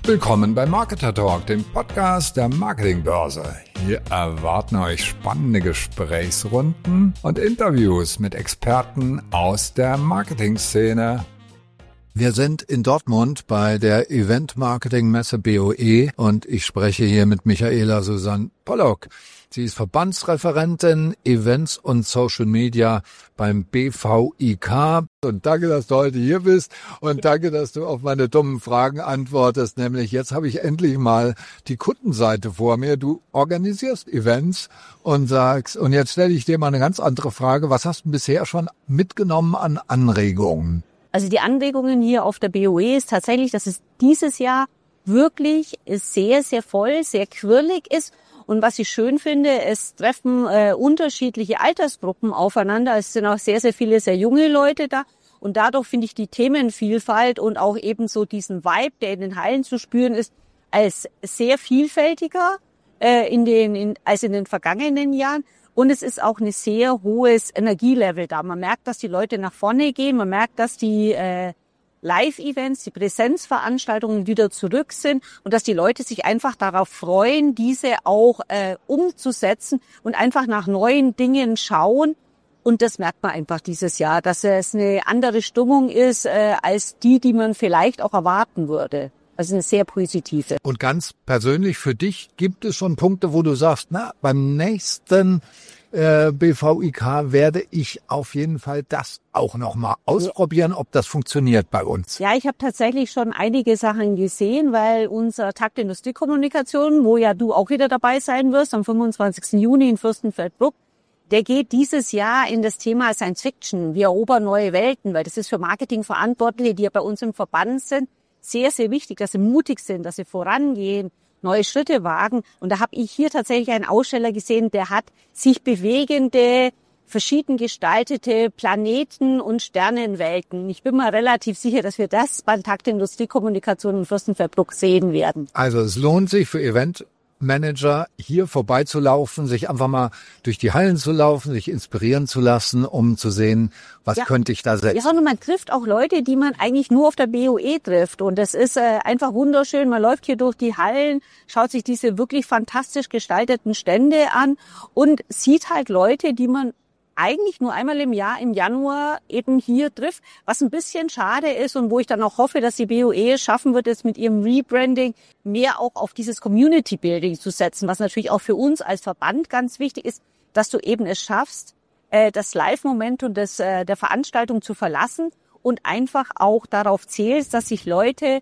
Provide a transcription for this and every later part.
Willkommen bei Marketer Talk, dem Podcast der Marketingbörse. Hier erwarten euch spannende Gesprächsrunden und Interviews mit Experten aus der Marketingszene. Wir sind in Dortmund bei der Event-Marketing-Messe BOE und ich spreche hier mit Michaela Susanne Pollock. Sie ist Verbandsreferentin Events und Social Media beim BVIK. Und danke, dass du heute hier bist und danke, dass du auf meine dummen Fragen antwortest. Nämlich jetzt habe ich endlich mal die Kundenseite vor mir. Du organisierst Events und sagst, und jetzt stelle ich dir mal eine ganz andere Frage. Was hast du bisher schon mitgenommen an Anregungen? Also die Anregungen hier auf der BOE ist tatsächlich, dass es dieses Jahr wirklich sehr, sehr voll, sehr quirlig ist. Und was ich schön finde, es treffen unterschiedliche Altersgruppen aufeinander. Es sind auch sehr, sehr viele sehr junge Leute da. Und dadurch finde ich die Themenvielfalt und auch eben so diesen Vibe, der in den Hallen zu spüren ist, als sehr vielfältiger als in den vergangenen Jahren. Und es ist auch ein sehr hohes Energielevel da. Man merkt, dass die Leute nach vorne gehen. Man merkt, dass die Live-Events, die Präsenzveranstaltungen wieder zurück sind und dass die Leute sich einfach darauf freuen, diese auch umzusetzen und einfach nach neuen Dingen schauen. Und das merkt man einfach dieses Jahr, dass es eine andere Stimmung ist als die man vielleicht auch erwarten würde. Also eine sehr positive. Und ganz persönlich für dich, gibt es schon Punkte, wo du sagst, beim nächsten BVIK werde ich auf jeden Fall das auch nochmal ausprobieren, ob das funktioniert bei uns. Ja, ich habe tatsächlich schon einige Sachen gesehen, weil unser Tag der Industriekommunikation, wo ja du auch wieder dabei sein wirst, am 25. Juni in Fürstenfeldbruck, der geht dieses Jahr in das Thema Science Fiction. Wir erobern neue Welten, weil das ist für Marketingverantwortliche, die ja bei uns im Verband sind, sehr, sehr wichtig, dass sie mutig sind, dass sie vorangehen, neue Schritte wagen. Und da habe ich hier tatsächlich einen Aussteller gesehen, der hat sich bewegende, verschieden gestaltete Planeten- und Sternenwelten. Ich bin mir relativ sicher, dass wir das beim Tag der Industriekommunikation in Fürstenfeldbruck sehen werden. Also es lohnt sich für Eventmanager hier vorbeizulaufen, sich einfach mal durch die Hallen zu laufen, sich inspirieren zu lassen, um zu sehen, was könnte ich da setzen. Ja, und man trifft auch Leute, die man eigentlich nur auf der BOE trifft. Und das ist einfach wunderschön. Man läuft hier durch die Hallen, schaut sich diese wirklich fantastisch gestalteten Stände an und sieht halt Leute, die man eigentlich nur einmal im Jahr, im Januar, eben hier trifft, was ein bisschen schade ist und wo ich dann auch hoffe, dass die BOE es schaffen wird, jetzt mit ihrem Rebranding mehr auch auf dieses Community-Building zu setzen, was natürlich auch für uns als Verband ganz wichtig ist, dass du eben es schaffst, das Live-Momentum der Veranstaltung zu verlassen und einfach auch darauf zählst, dass sich Leute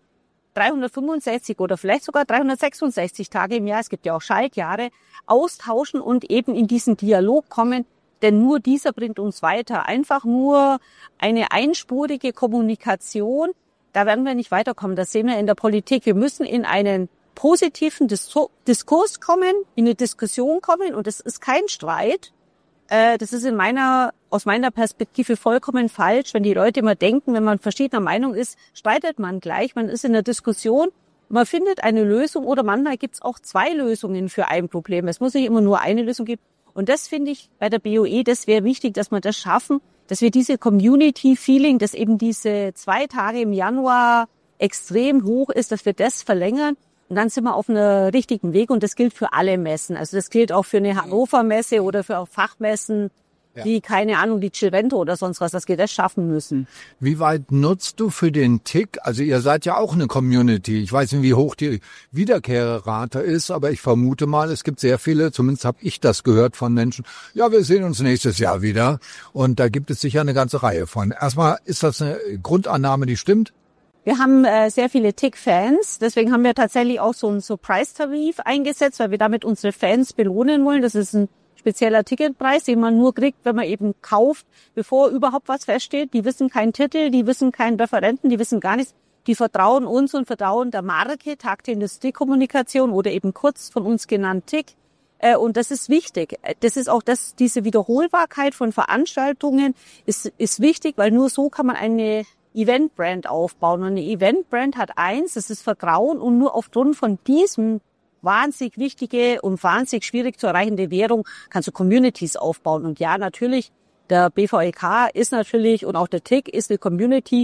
365 oder vielleicht sogar 366 Tage im Jahr, es gibt ja auch Schaltjahre, austauschen und eben in diesen Dialog kommen, denn nur dieser bringt uns weiter. Einfach nur eine einspurige Kommunikation, da werden wir nicht weiterkommen. Das sehen wir in der Politik. Wir müssen in einen positiven Diskurs kommen, in eine Diskussion kommen und es ist kein Streit. Das ist aus meiner Perspektive vollkommen falsch, wenn die Leute immer denken, wenn man verschiedener Meinung ist, streitet man gleich. Man ist in der Diskussion, man findet eine Lösung oder manchmal gibt es auch zwei Lösungen für ein Problem. Es muss nicht immer nur eine Lösung geben. Und das finde ich bei der BOE, das wäre wichtig, dass wir das schaffen, dass wir diese Community-Feeling, dass eben diese 2 Tage im Januar extrem hoch ist, dass wir das verlängern. Und dann sind wir auf einem richtigen Weg und das gilt für alle Messen. Also das gilt auch für eine Hannover-Messe oder für Fachmessen, wie, keine Ahnung, die Chilvento oder sonst was, dass wir das schaffen müssen. Wie weit nutzt du für den Tick? Also ihr seid ja auch eine Community. Ich weiß nicht, wie hoch die Wiederkehrrate ist, aber ich vermute mal, es gibt sehr viele, zumindest habe ich das gehört von Menschen, ja, wir sehen uns nächstes Jahr wieder. Und da gibt es sicher eine ganze Reihe von. Erstmal, ist das eine Grundannahme, die stimmt? Wir haben sehr viele Tick-Fans, deswegen haben wir tatsächlich auch so einen Surprise-Tarif eingesetzt, weil wir damit unsere Fans belohnen wollen. Das ist ein spezieller Ticketpreis, den man nur kriegt, wenn man eben kauft, bevor überhaupt was feststeht. Die wissen keinen Titel, die wissen keinen Referenten, die wissen gar nichts. Die vertrauen uns und vertrauen der Marke, Tag der Industriekommunikation oder eben kurz von uns genannt Tick. Und das ist wichtig. Das ist auch diese Wiederholbarkeit von Veranstaltungen ist wichtig, weil nur so kann man eine Eventbrand aufbauen. Und eine Eventbrand hat eins, das ist Vertrauen und nur aufgrund von diesem wahnsinnig wichtige und wahnsinnig schwierig zu erreichende Währung kannst du Communities aufbauen. Und ja, natürlich, der BVIK ist natürlich und auch der TIC ist eine Community,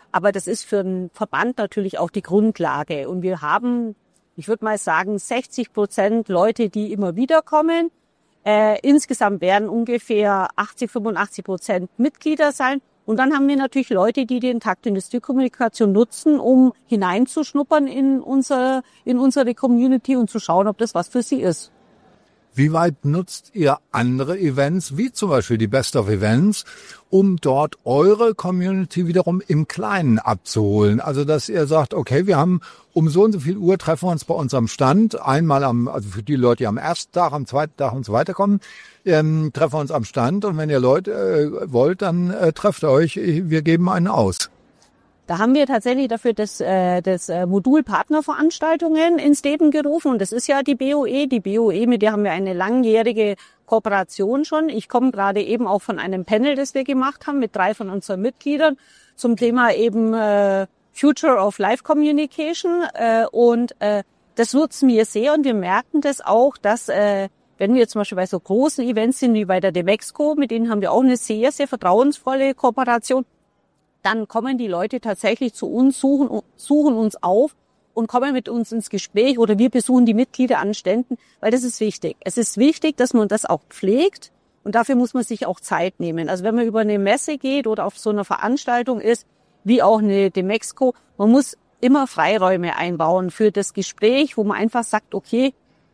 Aber das ist für einen Verband natürlich auch die Grundlage. Und wir haben, ich würde mal sagen, 60% Leute, die immer wieder kommen. Insgesamt werden ungefähr 85% Mitglieder sein. Und dann haben wir natürlich Leute, die den Tag der Industriekommunikation nutzen, um hineinzuschnuppern in unsere Community und zu schauen, ob das was für sie ist. Wie weit nutzt ihr andere Events, wie zum Beispiel die Best of Events, um dort eure Community wiederum im Kleinen abzuholen? Also, dass ihr sagt, okay, wir haben um so und so viel Uhr treffen wir uns bei unserem Stand. Einmal also für die Leute, die am ersten Tag, am zweiten Tag und so weiter kommen, treffen wir uns am Stand. Und wenn ihr Leute wollt, dann trefft ihr euch. Wir geben einen aus. Da haben wir tatsächlich dafür das Modul Partnerveranstaltungen ins Leben gerufen. Und das ist ja die BOE. Die BOE, mit der haben wir eine langjährige Kooperation schon. Ich komme gerade eben auch von einem Panel, das wir gemacht haben mit 3 von unseren Mitgliedern zum Thema eben Future of Life Communication. Und das nutzen wir sehr. Und wir merken das auch, dass wenn wir zum Beispiel bei so großen Events sind wie bei der Demexco, mit denen haben wir auch eine sehr, sehr vertrauensvolle Kooperation, dann kommen die Leute tatsächlich zu uns, suchen uns auf und kommen mit uns ins Gespräch oder wir besuchen die Mitglieder an Ständen, weil das ist wichtig. Es ist wichtig, dass man das auch pflegt und dafür muss man sich auch Zeit nehmen. Also wenn man über eine Messe geht oder auf so einer Veranstaltung ist, wie auch eine Demexco, man muss immer Freiräume einbauen für das Gespräch, wo man einfach sagt, okay,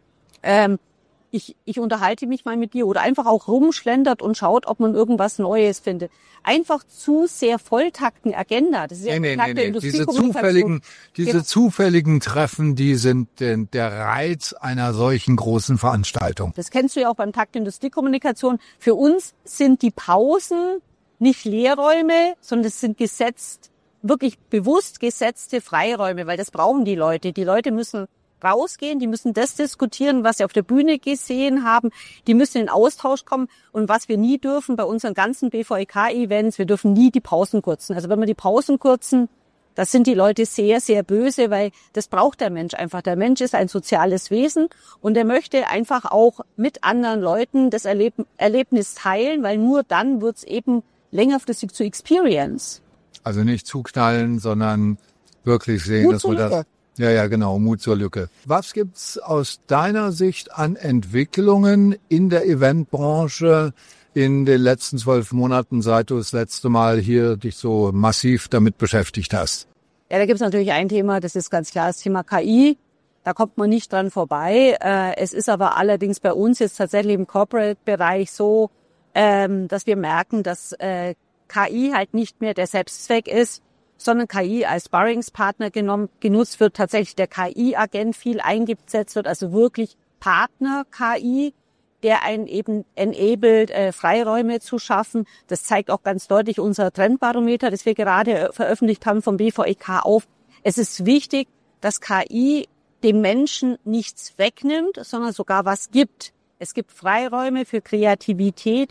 ich unterhalte mich mal mit dir oder einfach auch rumschlendert und schaut, ob man irgendwas Neues findet. Einfach zu sehr volltakten Agenda. Das ist ja nee. Diese zufälligen Treffen, die sind der Reiz einer solchen großen Veranstaltung. Das kennst du ja auch beim Tag der Industriekommunikation. Für uns sind die Pausen nicht Leerräume, sondern es sind wirklich bewusst gesetzte Freiräume, weil das brauchen die Leute. Die Leute müssen rausgehen, die müssen das diskutieren, was sie auf der Bühne gesehen haben, die müssen in Austausch kommen und was wir nie dürfen bei unseren ganzen BVEK-Events, wir dürfen nie die Pausen kürzen. Also wenn wir die Pausen kürzen, das sind die Leute sehr, sehr böse, weil das braucht der Mensch einfach. Der Mensch ist ein soziales Wesen und er möchte einfach auch mit anderen Leuten das Erlebnis teilen, weil nur dann wird's eben längerfristig zu Experience. Also nicht zuknallen, sondern wirklich sehen, dass man das... Ja, genau, Mut zur Lücke. Was gibt's aus deiner Sicht an Entwicklungen in der Eventbranche in den letzten 12 Monaten, seit du das letzte Mal hier dich so massiv damit beschäftigt hast? Ja, da gibt's natürlich ein Thema, das ist ganz klar das Thema KI. Da kommt man nicht dran vorbei. Es ist aber allerdings bei uns jetzt tatsächlich im Corporate-Bereich so, dass wir merken, dass KI halt nicht mehr der Selbstzweck ist, sondern KI als Sparringspartner genutzt wird, tatsächlich der KI-Agent viel eingesetzt wird, also wirklich Partner-KI, der einen eben enabled, Freiräume zu schaffen. Das zeigt auch ganz deutlich unser Trendbarometer, das wir gerade veröffentlicht haben vom BVEK auf. Es ist wichtig, dass KI dem Menschen nichts wegnimmt, sondern sogar was gibt. Es gibt Freiräume für Kreativität.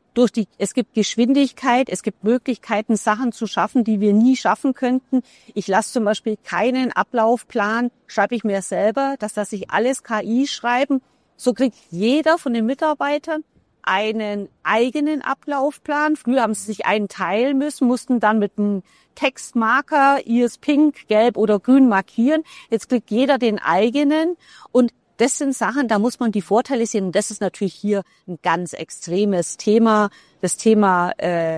Es gibt Geschwindigkeit, es gibt Möglichkeiten, Sachen zu schaffen, die wir nie schaffen könnten. Ich lasse zum Beispiel keinen Ablaufplan, schreibe ich mir selber, das lasse ich alles KI schreiben. So kriegt jeder von den Mitarbeitern einen eigenen Ablaufplan. Früher haben sie sich einen teilen müssen, mussten dann mit einem Textmarker, hier ist pink, gelb oder grün markieren. Jetzt kriegt jeder den eigenen und das sind Sachen, da muss man die Vorteile sehen. Und das ist natürlich hier ein ganz extremes Thema. Das Thema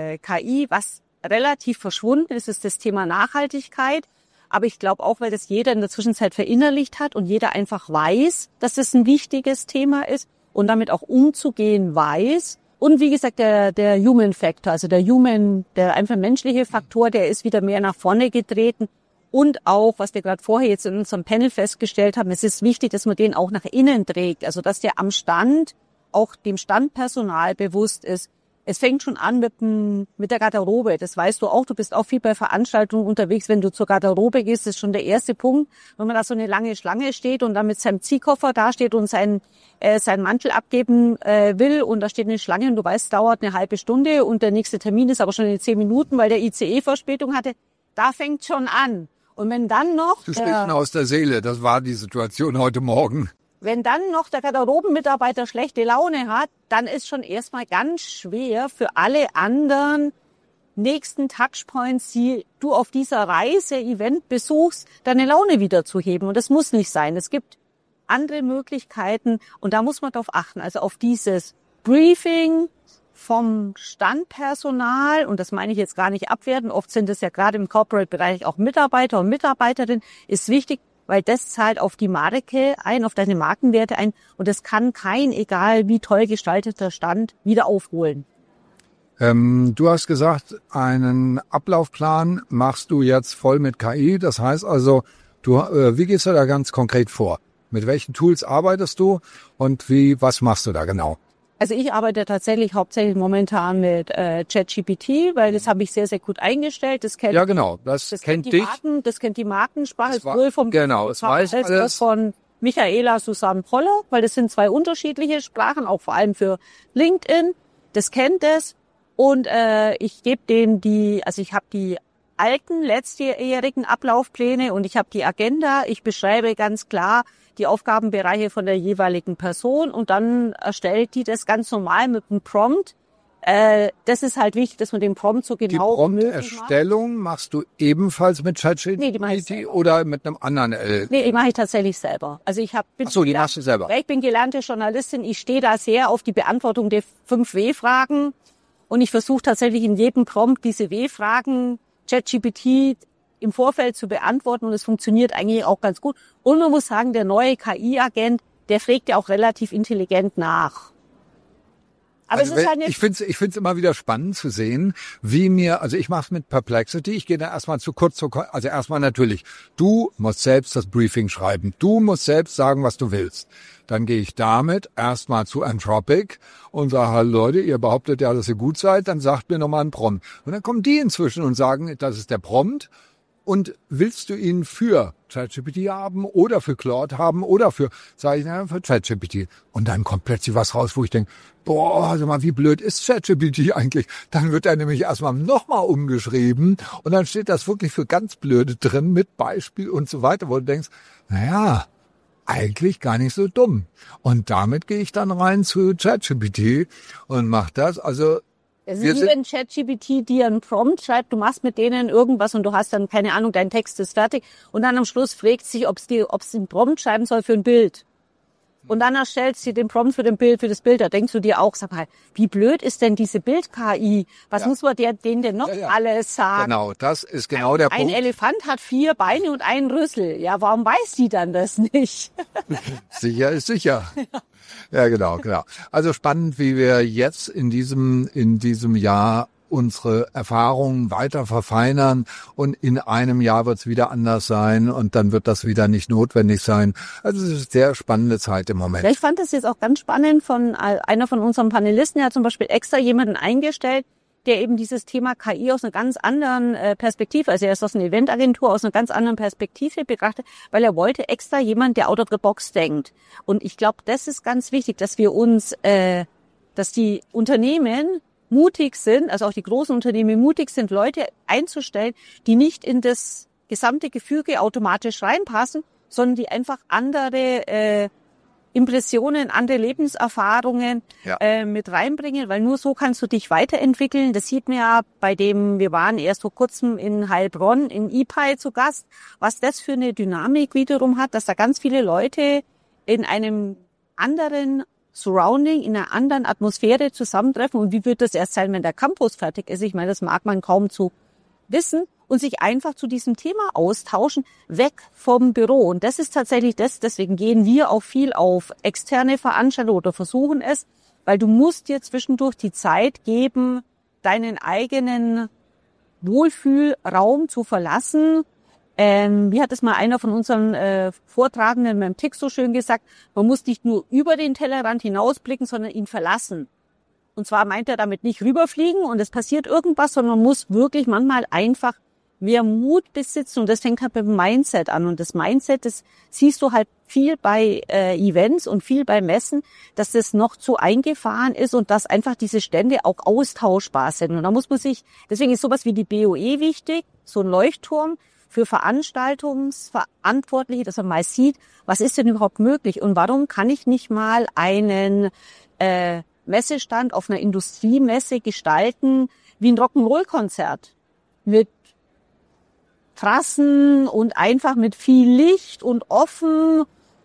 KI, was relativ verschwunden ist, ist das Thema Nachhaltigkeit. Aber ich glaube auch, weil das jeder in der Zwischenzeit verinnerlicht hat und jeder einfach weiß, dass das ein wichtiges Thema ist und damit auch umzugehen weiß. Und wie gesagt, der Human Factor, also der einfach menschliche Faktor, der ist wieder mehr nach vorne getreten. Und auch, was wir gerade vorher jetzt in unserem Panel festgestellt haben, es ist wichtig, dass man den auch nach innen trägt. Also, dass der am Stand auch dem Standpersonal bewusst ist. Es fängt schon an mit der Garderobe. Das weißt du auch. Du bist auch viel bei Veranstaltungen unterwegs. Wenn du zur Garderobe gehst, ist schon der erste Punkt. Wenn man da so eine lange Schlange steht und dann mit seinem Ziehkoffer dasteht und seinen Mantel abgeben will und da steht eine Schlange und du weißt, es dauert eine halbe Stunde und der nächste Termin ist aber schon in 10 Minuten, weil der ICE Verspätung hatte. Da fängt schon an. Und wenn dann noch... Du sprichst aus der Seele, das war die Situation heute Morgen. Wenn dann noch der Garderobenmitarbeiter schlechte Laune hat, dann ist schon erstmal ganz schwer für alle anderen nächsten Touchpoints, die du auf dieser Reise, Event besuchst, deine Laune wieder zu heben. Und das muss nicht sein. Es gibt andere Möglichkeiten und da muss man drauf achten. Also auf dieses Briefing vom Standpersonal, und das meine ich jetzt gar nicht abwerten, oft sind es ja gerade im Corporate-Bereich auch Mitarbeiter und Mitarbeiterinnen, ist wichtig, weil das zahlt auf die Marke ein, auf deine Markenwerte ein und das kann kein, egal wie toll gestalteter Stand, wieder aufholen. Du hast gesagt, einen Ablaufplan machst du jetzt voll mit KI. Das heißt also, wie gehst du da ganz konkret vor? Mit welchen Tools arbeitest du und was machst du da genau? Also ich arbeite tatsächlich hauptsächlich momentan mit ChatGPT, weil das habe ich sehr, sehr gut eingestellt. Das kennt, ja, genau. Das kennt die dich. Das kennt die Markensprache. Es weiß alles. Von Michaela Susanne Poller, weil das sind 2 unterschiedliche Sprachen, auch vor allem für LinkedIn. Das kennt es. Und ich gebe denen ich habe die alten, letztjährigen Ablaufpläne und ich habe die Agenda. Ich beschreibe ganz klar die Aufgabenbereiche von der jeweiligen Person und dann erstellt die das ganz normal mit einem Prompt. Das ist halt wichtig, dass man den Prompt so genau wie möglich macht. Die Prompt-Erstellung machst du ebenfalls mit ChatGPT oder mit einem anderen? Nee, die mache ich tatsächlich selber. Also die machst du selber. Ich bin gelernte Journalistin, ich stehe da sehr auf die Beantwortung der 5 W-Fragen und ich versuche tatsächlich in jedem Prompt diese W-Fragen ChatGPT im Vorfeld zu beantworten und es funktioniert eigentlich auch ganz gut. Und man muss sagen, der neue KI-Agent, der fragt ja auch relativ intelligent nach. Aber also es ist halt ich find's immer wieder spannend zu sehen, ich mache es mit Perplexity, ich gehe da erstmal also erstmal natürlich, du musst selbst das Briefing schreiben, du musst selbst sagen, was du willst. Dann gehe ich damit erstmal zu Anthropic und sage, hallo Leute, ihr behauptet ja, dass ihr gut seid, dann sagt mir nochmal einen Prompt. Und dann kommen die inzwischen und sagen, das ist der Prompt. Und willst du ihn für ChatGPT haben oder für Claude haben oder für ChatGPT? Und dann kommt plötzlich was raus, wo ich denke, sag mal, wie blöd ist ChatGPT eigentlich? Dann wird er nämlich erstmal nochmal umgeschrieben und dann steht das wirklich für ganz Blöde drin mit Beispiel und so weiter, wo du denkst, naja, eigentlich gar nicht so dumm. Und damit gehe ich dann rein zu ChatGPT und mache das. Also es ist wie wenn ChatGPT dir einen Prompt schreibt, du machst mit denen irgendwas und du hast dann, keine Ahnung, dein Text ist fertig und dann am Schluss fragt sich, ob es einen Prompt schreiben soll für ein Bild. Und dann erstellst du den Prompt für das Bild. Da denkst du dir auch, sag mal, wie blöd ist denn diese Bild-KI? Was muss man denen denn noch alles sagen? Genau, das ist genau der Punkt. Ein Elefant hat 4 Beine und einen Rüssel. Ja, warum weiß die dann das nicht? Sicher ist sicher. Ja, genau. Also spannend, wie wir jetzt in diesem Jahr unsere Erfahrungen weiter verfeinern und in einem Jahr wird es wieder anders sein und dann wird das wieder nicht notwendig sein. Also es ist eine sehr spannende Zeit im Moment. Ich fand das jetzt auch ganz spannend von einer von unseren Panelisten, der hat zum Beispiel extra jemanden eingestellt, der eben dieses Thema KI aus einer ganz anderen Perspektive, also er ist aus einer Eventagentur, aus einer ganz anderen Perspektive betrachtet, weil er wollte extra jemanden, der out of the box denkt. Und ich glaube, das ist ganz wichtig, dass wir uns, dass die Unternehmen mutig sind, also auch die großen Unternehmen mutig sind, Leute einzustellen, die nicht in das gesamte Gefüge automatisch reinpassen, sondern die einfach andere Impressionen, andere Lebenserfahrungen mit reinbringen, weil nur so kannst du dich weiterentwickeln. Das sieht man ja wir waren erst vor kurzem in Heilbronn in IPAI zu Gast, was das für eine Dynamik wiederum hat, dass da ganz viele Leute in einem anderen Surrounding, in einer anderen Atmosphäre zusammentreffen. Und wie wird das erst sein, wenn der Campus fertig ist? Ich meine, das mag man kaum zu wissen und sich einfach zu diesem Thema austauschen, weg vom Büro. Und das ist tatsächlich deswegen gehen wir auch viel auf externe Veranstaltungen oder versuchen es, weil du musst dir zwischendurch die Zeit geben, deinen eigenen Wohlfühlraum zu verlassen. Wie hat es mal einer von unseren Vortragenden beim TIC so schön gesagt, man muss nicht nur über den Tellerrand hinausblicken, sondern ihn verlassen. Und zwar meint er damit nicht rüberfliegen und es passiert irgendwas, sondern man muss wirklich manchmal einfach mehr Mut besitzen und das fängt halt beim Mindset an. Und das Mindset, das siehst du halt viel bei Events und viel bei Messen, dass das noch zu eingefahren ist und dass einfach diese Stände auch austauschbar sind. Und da muss man deswegen ist sowas wie die BOE wichtig, so ein Leuchtturm, für Veranstaltungsverantwortliche, dass man mal sieht, was ist denn überhaupt möglich und warum kann ich nicht mal einen Messestand auf einer Industriemesse gestalten, wie ein Rock'n'Roll-Konzert mit Trassen und einfach mit viel Licht und offen.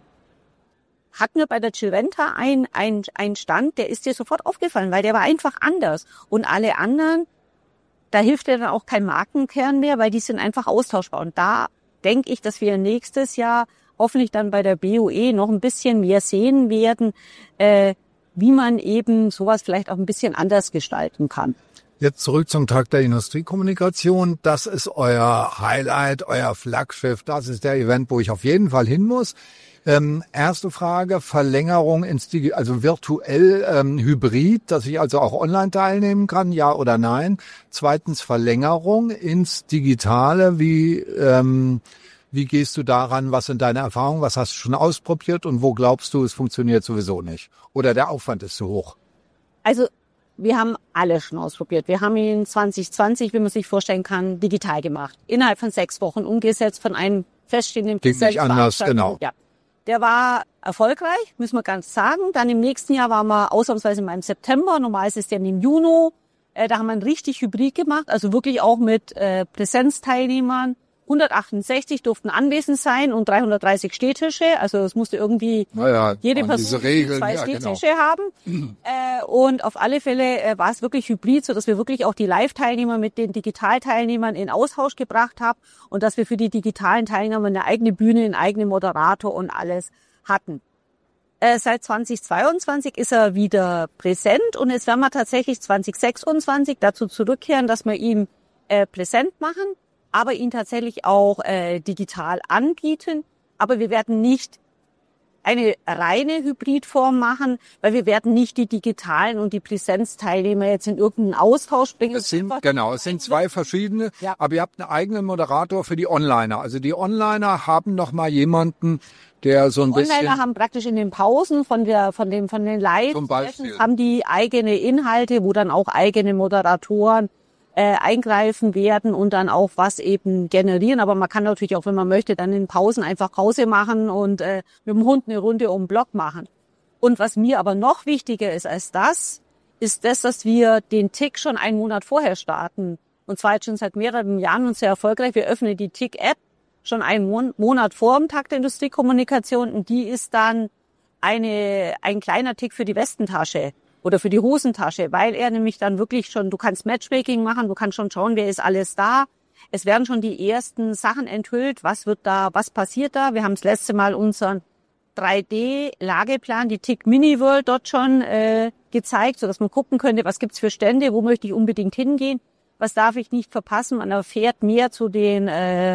Hatten wir bei der Chilventa einen Stand, der ist dir sofort aufgefallen, weil der war einfach anders. Und alle anderen, da hilft dir dann auch kein Markenkern mehr, weil die sind einfach austauschbar. Und da denke ich, dass wir nächstes Jahr hoffentlich dann bei der BOE noch ein bisschen mehr sehen werden, wie man eben sowas vielleicht auch ein bisschen anders gestalten kann. Jetzt zurück zum Tag der Industriekommunikation. Das ist euer Highlight, euer Flaggschiff. Das ist der Event, wo ich auf jeden Fall hin muss. Erste Frage, Verlängerung also virtuell hybrid, dass ich also auch online teilnehmen kann, ja oder nein? Zweitens, Verlängerung ins Digitale. Wie gehst du daran? Was sind deine Erfahrungen? Was hast du schon ausprobiert? Und wo glaubst du, es funktioniert sowieso nicht? Oder der Aufwand ist zu hoch? Also wir haben alles schon ausprobiert. Wir haben ihn 2020, wie man sich vorstellen kann, digital gemacht. Innerhalb von 6 Wochen umgesetzt von einem feststehenden Ging nicht anders, genau. Ja. Der war erfolgreich, müssen wir ganz sagen. Dann im nächsten Jahr waren wir ausnahmsweise mal im September. Normal ist es ja im Juni. Da haben wir einen richtig Hybrid gemacht, also wirklich auch mit Präsenzteilnehmern. 168 durften anwesend sein und 330 Stehtische. Also es musste irgendwie jede Person Regeln, 2 Stehtische haben. Und auf alle Fälle war es wirklich hybrid, so dass wir wirklich auch die Live-Teilnehmer mit den Digitalteilnehmern in Austausch gebracht haben und dass wir für die digitalen Teilnehmer eine eigene Bühne, einen eigenen Moderator und alles hatten. Seit 2022 ist er wieder präsent und jetzt werden wir tatsächlich 2026 dazu zurückkehren, dass wir ihn präsent machen, aber ihn tatsächlich auch digital anbieten. Aber wir werden nicht eine reine Hybridform machen, weil wir werden nicht die digitalen und die Präsenzteilnehmer jetzt in irgendeinen Austausch bringen. Es sind 2 verschiedene, ja. Aber ihr habt einen eigenen Moderator für die Onliner. Also die Onliner haben noch mal jemanden, der so ein bisschen... Onliner haben praktisch in den Pausen von den Live-Sessions haben die eigene Inhalte, wo dann auch eigene Moderatoren eingreifen werden und dann auch was eben generieren. Aber man kann natürlich auch, wenn man möchte, dann in Pausen einfach Pause machen und mit dem Hund eine Runde um den Block machen. Und was mir aber noch wichtiger ist als das, ist das, dass wir den Tick schon einen Monat vorher starten. Und zwar jetzt schon seit mehreren Jahren und sehr erfolgreich. Wir öffnen die Tick-App schon einen Monat vor dem Tag der Industriekommunikation und die ist dann ein kleiner Tick für die Westentasche oder für die Hosentasche, weil er nämlich dann wirklich schon, du kannst Matchmaking machen, du kannst schon schauen, wer ist alles da. Es werden schon die ersten Sachen enthüllt, was passiert da. Wir haben das letzte Mal unseren 3D-Lageplan, die Tick Mini World dort schon gezeigt, sodass man gucken könnte, was gibt's für Stände, wo möchte ich unbedingt hingehen, was darf ich nicht verpassen. Man erfährt mehr zu den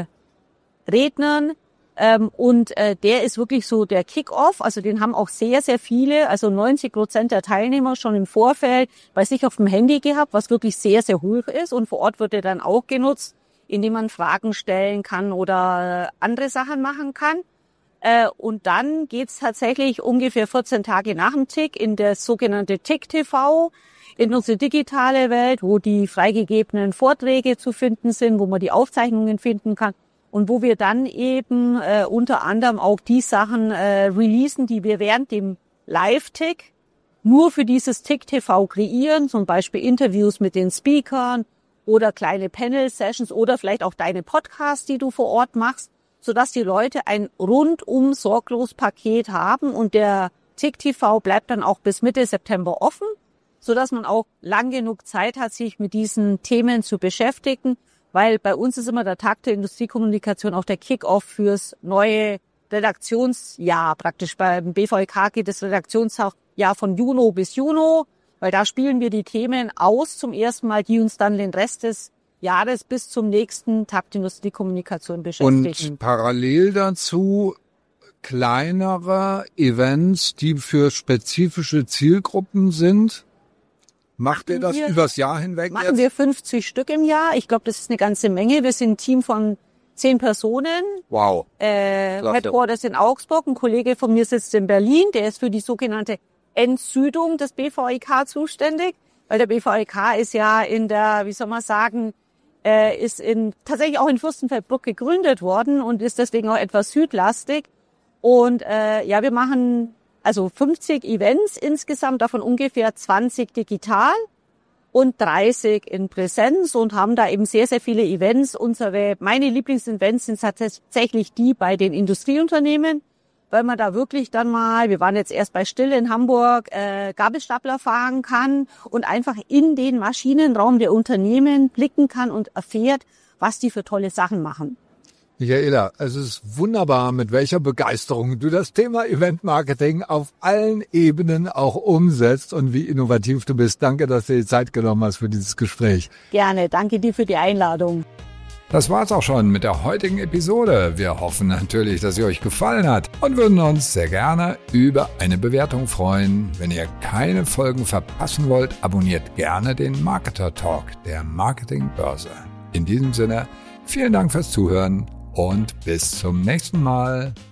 Rednern. Und der ist wirklich so der Kick-Off, also den haben auch sehr, sehr viele, also 90% der Teilnehmer schon im Vorfeld bei sich auf dem Handy gehabt, was wirklich sehr, sehr hoch ist. Und vor Ort wird er dann auch genutzt, indem man Fragen stellen kann oder andere Sachen machen kann. Und dann geht's tatsächlich ungefähr 14 Tage nach dem Tick in das sogenannte Tick-TV, in unsere digitale Welt, wo die freigegebenen Vorträge zu finden sind, wo man die Aufzeichnungen finden kann. Und wo wir dann eben unter anderem auch die Sachen releasen, die wir während dem Live-Tick nur für dieses Tick-TV kreieren, zum Beispiel Interviews mit den Speakern oder kleine Panel-Sessions oder vielleicht auch deine Podcasts, die du vor Ort machst, sodass die Leute ein rundum sorglos Paket haben und der Tick-TV bleibt dann auch bis Mitte September offen, sodass man auch lang genug Zeit hat, sich mit diesen Themen zu beschäftigen. Weil bei uns ist immer der Tag der Industriekommunikation auch der Kick-Off fürs neue Redaktionsjahr. Praktisch beim BVIK geht das Redaktionsjahr von Juni bis Juni, weil da spielen wir die Themen aus zum ersten Mal, die uns dann den Rest des Jahres bis zum nächsten Tag der Industriekommunikation beschäftigen. Und parallel dazu kleinere Events, die für spezifische Zielgruppen sind. Macht ihr das übers Jahr hinweg? Machen wir 50 Stück im Jahr. Ich glaube, das ist eine ganze Menge. Wir sind ein Team von 10 Personen. Wow. Headquarters in Augsburg. Ein Kollege von mir sitzt in Berlin. Der ist für die sogenannte Entsüdung des BVIK zuständig. Weil der BVIK ist ja in der, wie soll man sagen, tatsächlich auch in Fürstenfeldbruck gegründet worden und ist deswegen auch etwas südlastig. Und wir machen also 50 Events insgesamt, davon ungefähr 20 digital und 30 in Präsenz und haben da eben sehr, sehr viele Events. Meine Lieblingsevents sind tatsächlich die bei den Industrieunternehmen, weil man da wirklich dann mal, wir waren jetzt erst bei Still in Hamburg, Gabelstapler fahren kann und einfach in den Maschinenraum der Unternehmen blicken kann und erfährt, was die für tolle Sachen machen. Michaela, es ist wunderbar, mit welcher Begeisterung du das Thema Event-Marketing auf allen Ebenen auch umsetzt und wie innovativ du bist. Danke, dass du dir die Zeit genommen hast für dieses Gespräch. Gerne, danke dir für die Einladung. Das war's auch schon mit der heutigen Episode. Wir hoffen natürlich, dass sie euch gefallen hat und würden uns sehr gerne über eine Bewertung freuen. Wenn ihr keine Folgen verpassen wollt, abonniert gerne den Marketer Talk der Marketingbörse. In diesem Sinne, vielen Dank fürs Zuhören und bis zum nächsten Mal.